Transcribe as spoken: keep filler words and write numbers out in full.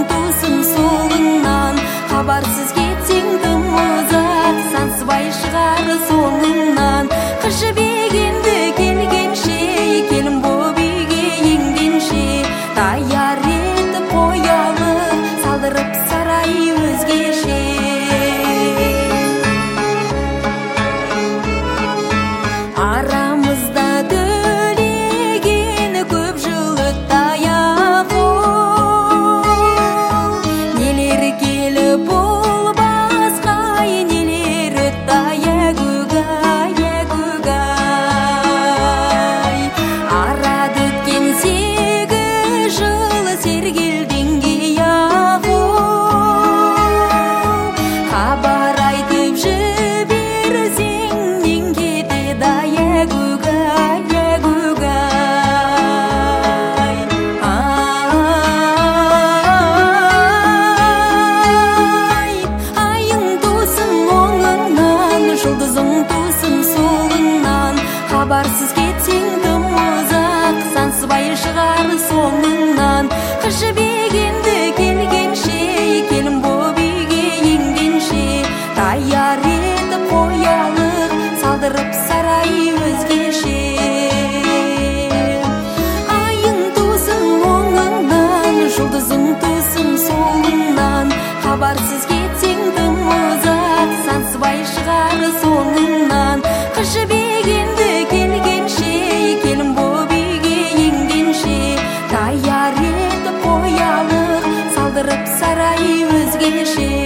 тусын соңыңнан, хабарсыз кетсең тым ұзақ, сансыбай шығар соңыңнан. Қыш бегенді келгенше, келін боп үйге енгенше, даяр етіп қоялық, салдырып сарай өзгеше. Арамызда төлеген көп жыл өтті аяқ, нелер келіп ол басқа, нелер өтті аяқ-өгай, аяқ-өгай. Арада өткен сегіз жыл сергелденге аяқ, хабар айтып жіберсең мен кетеді аяқ-өгай, аяқ-өгай. Ай, айың тусын оңыңнан, жұлдызың тусын солыңнан, хабарсыз кетсең тым ұзақ, сансыбай шығар соңыңнан. Қыш бегенді келгенше, келін боп үйге енгенше, даяр етіп қоялық, салдырып сарай өзгеше. Айың тусын оңыңнан, жұлдызың тусын солыңнан, хабарсыз кетсең тым ұзақ, сансыбай шығар соңыңнан. Қыш бегенді келгенше, келін боп үйге енгенше, даяр етіп қоялық, салдырып сарай өзгеше.